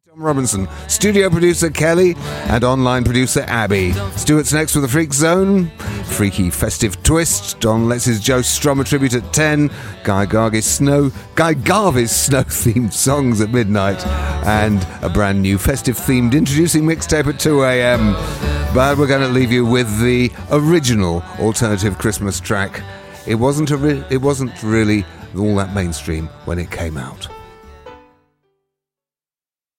Tom Robinson, studio producer Kelly, and online producer Abby. Stuart's next with the Freak Zone. Freaky festive twist. Don lets his Joe Strummer tribute at 10. Guy Garvey's snow-themed songs at midnight. And a brand new festive-themed introducing mixtape at 2 a.m. But we're going to leave you with the original alternative Christmas track. It wasn't really all that mainstream when it came out.